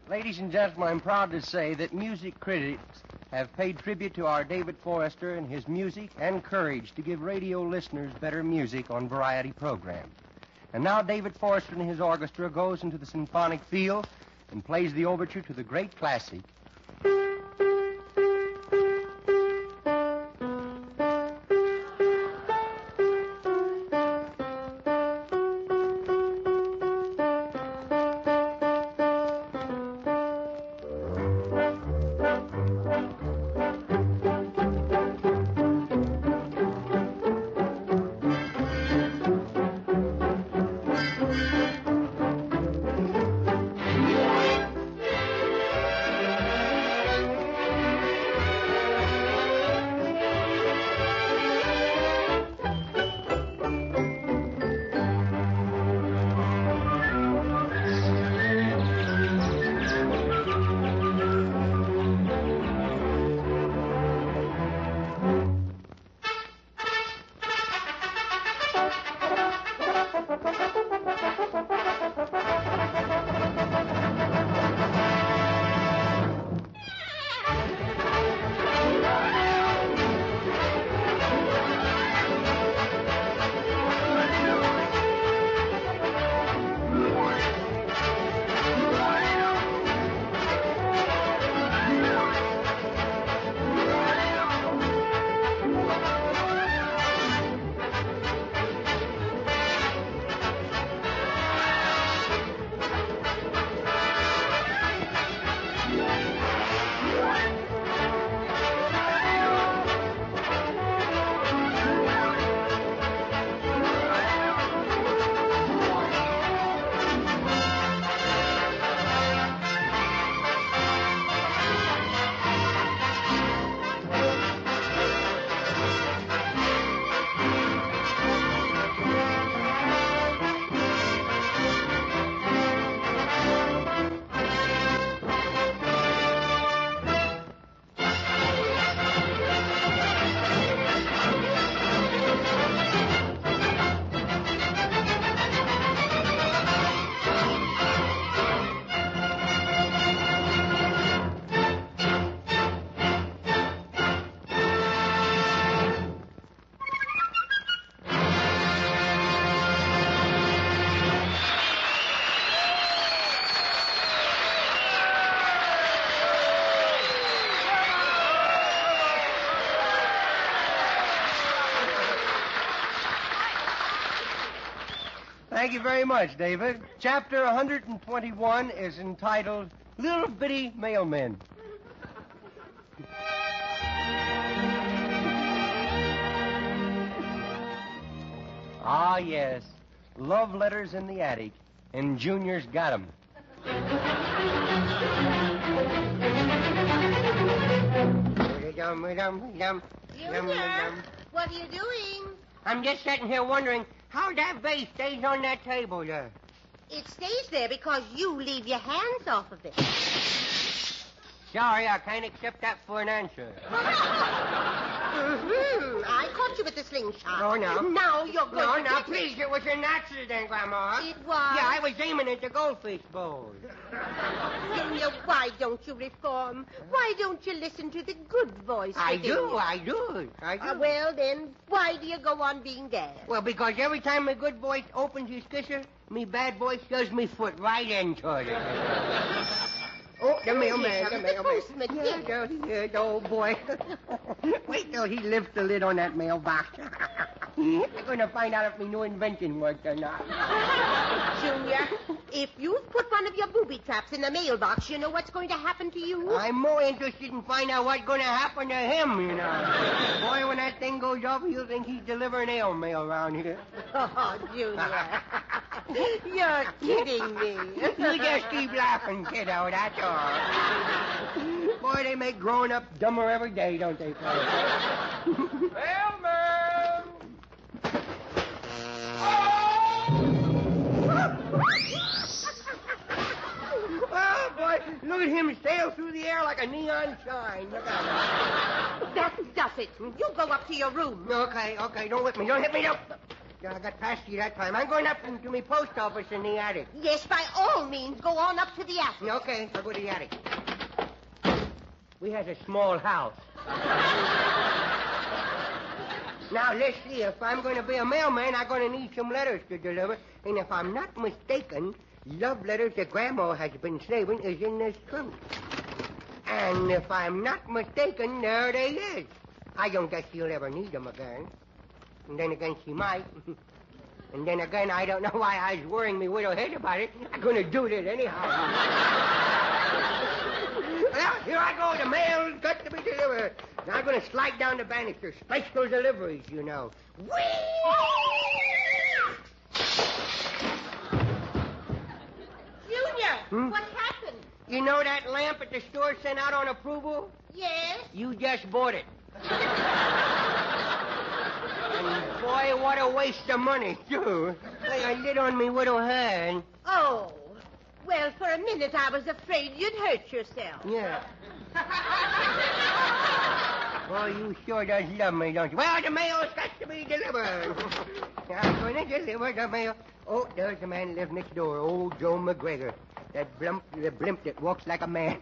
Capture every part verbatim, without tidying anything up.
Ladies and gentlemen, I'm proud to say that music critics have paid tribute to our David Forrester and his music and courage to give radio listeners better music on variety programs. And now David Forrester and his orchestra goes into the symphonic field and plays the overture to the great classic, Thank you very much, David. Chapter one hundred twenty-one is entitled Little Bitty Mailmen. Ah, yes. Love letters in the attic. And Junior's got 'em. Junior, what are you doing? I'm just sitting here wondering how that vase stays on that table there. It stays there because you leave your hands off of it. Sorry, I can't accept that for an answer. Mm-hmm. I caught you with the slingshot. No, no. Now you're going No, to no, get please, it was an accident, Grandma. It was? Yeah, I was aiming at the goldfish bowl. Junior, why don't you reform? Why don't you listen to the good voice I within do, you? I do, I do. Uh, well, then, why do you go on being dead? Well, because every time a good voice opens his kisser, me bad voice shoves me foot right into it. Oh, the mailman, the mailman. Yeah, there he is, oh, boy. Wait till he lifts the lid on that mailbox. We're going to find out if my new invention worked or not. Junior, if you put one of your booby traps in the mailbox, you know what's going to happen to you? I'm more interested in finding out what's going to happen to him, you know. Boy, when that thing goes off, he'll think he's delivering ale mail around here. Oh, Junior. You're kidding me. You just keep laughing, kiddo, that's all. Boy, they make growing up dumber every day, don't they, fellas? Mailman! Oh, boy, look at him sail through the air like a neon sign. Look at him. That does it. You go up to your room. Okay, okay, don't whip me. Don't hit me. Don't, I got past you that time. I'm going up to my post office in the attic. Yes, by all means, go on up to the attic. Okay, I'll go to the attic. We has a small house. Now, let's see. If I'm going to be a mailman, I'm going to need some letters to deliver. And if I'm not mistaken, love letters that Grandma has been saving is in this trunk. And if I'm not mistaken, there they is. I don't guess she'll ever need them again. And then again, she might. And then again, I don't know why I was worrying me widow head about it. I'm going to do it anyhow. Well, here I go. The mail's got to be delivered. Now I'm going to slide down the banister. Special deliveries, you know. Junior, Hmm? what happened? You know that lamp at the store sent out on approval? Yes? You just bought it. And boy, what a waste of money, too. Like I lit on me widow hand. Oh. Well, for a minute I was afraid you'd hurt yourself. Yeah. Boy, you sure does love me, don't you? Well, the mail's got to be delivered. I'm going to deliver the mail. Oh, there's the man who lives next door, old Joe McGregor. That blimp, the blimp that walks like a man.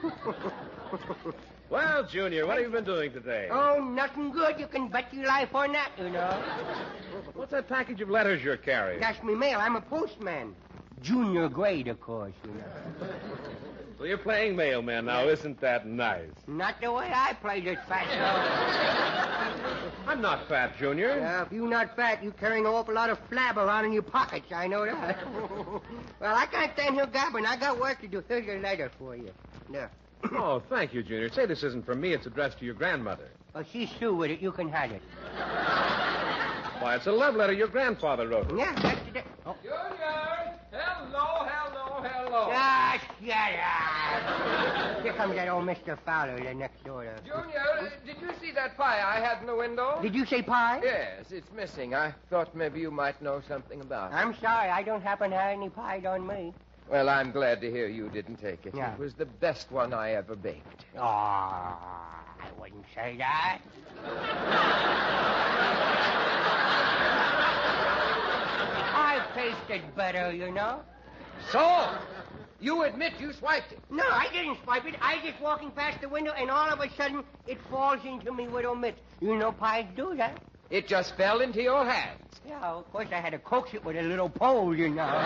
Well, Junior, what have you been doing today? Oh, nothing good. You can bet your life on that, you know. What's that package of letters you're carrying? That's me mail. I'm a postman. Junior grade, of course, you know. So you're playing mailman now. Isn't that nice? Not the way I play this fat dog. I'm not fat, Junior. Uh, if you're not fat, you're carrying an awful lot of flab around in your pockets. I know that. Well, I can't stand here gabbing. I got work to do. Here's your letter for you. There. Oh, thank you, Junior. Say this isn't from me. It's addressed to your grandmother. Oh, she's through with it. You can have it. Why, it's a love letter your grandfather wrote. Yeah, that's it. Oh. Junior! Hello, hello, hello. Ah, shut up. Here comes that old Mister Fowler, the next door. To... Junior, uh, did you see that pie I had in the window? Did you say pie? Yes, it's missing. I thought maybe you might know something about it. I'm sorry. I don't happen to have any pie on me. Well, I'm glad to hear you didn't take it. Yeah. It was the best one I ever baked. Oh, I wouldn't say that. I tasted better, you know. So, you admit you swiped it? No, I didn't swipe it. I just walking past the window, and all of a sudden, it falls into me widow mitt. You know pies do that. It just fell into your hands. Yeah, of course, I had to coax it with a little pole, you know.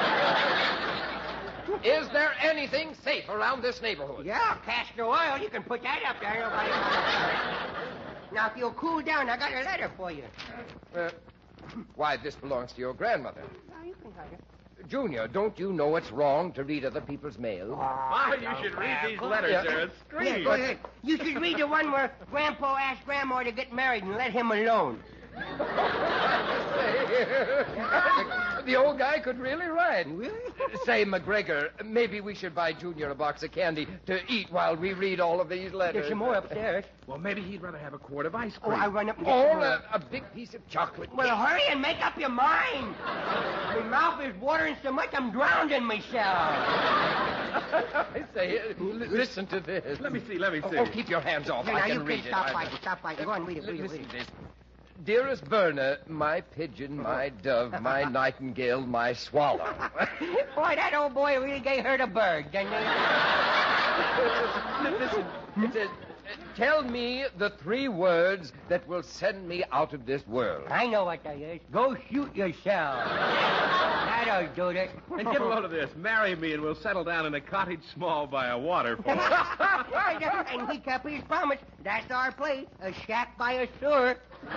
Is there anything safe around this neighborhood? Yeah, castor oil. You can put that up there. Nobody... Now, if you'll cool down, I got a letter for you. Uh, why, this belongs to your grandmother. Now, you can have it. Junior, don't you know it's wrong to read other people's mail? Why, you should read these letters. Yeah. They're a Yeah, scream. go ahead. You should read the one where Grandpa asked Grandma to get married and let him alone. The old guy could really write. Really? Say, McGregor, maybe we should buy Junior a box of candy to eat while we read all of these letters. There's some more upstairs. Well, maybe he'd rather have a quart of ice Oh, cream. I run up and get Or some more. a, a big piece of chocolate. Well, hurry and make up your mind. My mouth is watering so much I'm drowning myself. I say, uh, l- listen to this. Let me see, let me see. Oh, oh, keep your hands off. Now, I can you read kids it. stop I- fighting. Stop fighting. Go on, read it, read it, Listen read to it. this. Dearest Berna, my pigeon, my dove, my nightingale, my swallow. Boy, that old boy really gave her the bird, didn't he? Listen, it says, tell me the three words that will send me out of this world. I know what that is. Go shoot yourself. That'll do it. And get a load of this. Marry me and we'll settle down in a cottage small by a waterfall. And he kept his promise. That's our place. A shack by a sewer.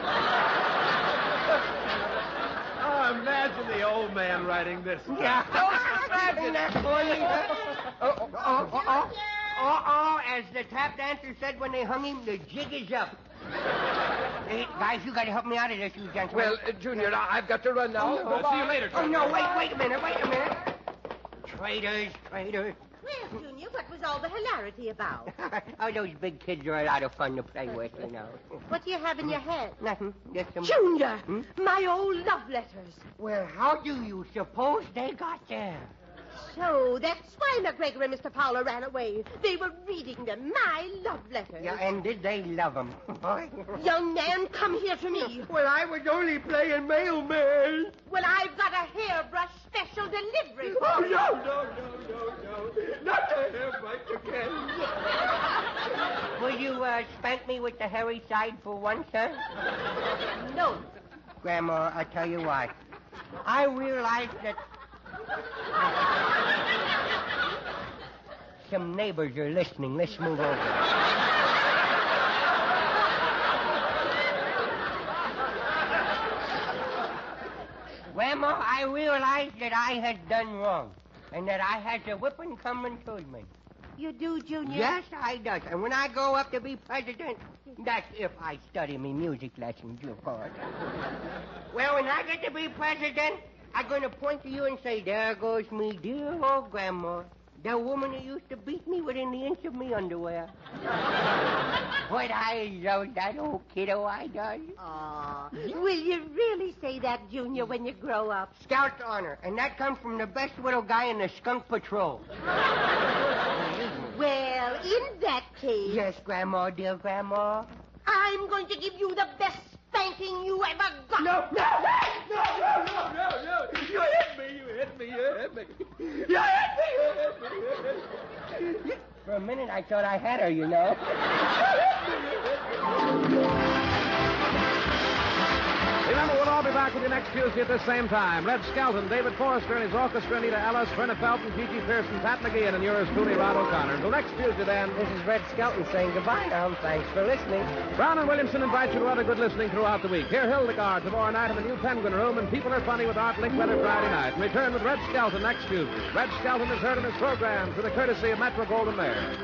Oh, imagine the old man writing this. Yeah. Oh, imagine that funny. Oh, oh, oh, oh, oh, oh, as the tap dancer said when they hung him, the jig is up. Hey, guys, you got to help me out of this, you gentlemen. Well, uh, Junior, I- I've got to run now. Oh, no. Uh, see you later, Oh, Junior. no, wait, wait a minute, wait a minute. Traitors, traitors. Well, Junior, what was all the hilarity about? Oh, those big kids are a lot of fun to play with, you know. What do you have in your hand? Nothing, just some... Junior, Hmm? my old love letters. Well, how do you suppose they got there? So that's why McGregor and Mister Fowler ran away. They were reading them my love letters. Yeah, and did they love him? Young man, come here to me. Well, I was only playing mailman. Well, I've got a hairbrush special delivery for Oh, you. no, no, no, no, no. Not the hairbrush again. Will you uh, spank me with the hairy side for once, huh? No. Grandma, I tell you what. I realized that some neighbors are listening. Let's move over. Grandma, I realized that I had done wrong and that I had a whipping coming toward me. You do, Junior? Yes, I does. And when I go up to be president, that's if I study me music lessons, of course. Well, when I get to be president, I'm going to point to you and say, there goes me dear old grandma, the woman who used to beat me within the inch of me underwear. But I love that old kiddo, I does. Aw, will you really say that, Junior, when you grow up? Scout's honor, and that comes from the best little guy in the skunk patrol. Well, in that case, Yes, Grandma, dear Grandma. I'm going to give you the best spanking you ever got. No, no, no, no, no, no, no. You hit me, you hit me, you hit me. You hit me, you hit me, you hit me. For a minute, I thought I had her, you know. Remember, we'll all be back with you next Tuesday at this same time. Red Skelton, David Forrester and his orchestra, Anita Ellis, Verna Felton, Gigi Pearson, Pat McGeehan, and yours truly, Rod O'Connor. Until next Tuesday, then. This is Red Skelton saying goodbye now. Thanks for listening. Brown and Williamson invite you to other good listening throughout the week. Hear Hildegard tomorrow night in the new Penguin Room, and People Are Funny with Art Linkletter Friday night. And return with Red Skelton next Tuesday. Red Skelton is heard in his program through the courtesy of Metro Goldwyn Mayer.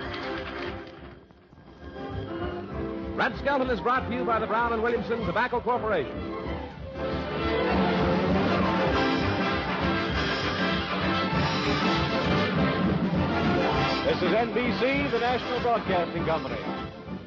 Red Skelton is brought to you by the Brown and Williamson Tobacco Corporation. This is N B C, the national broadcasting company.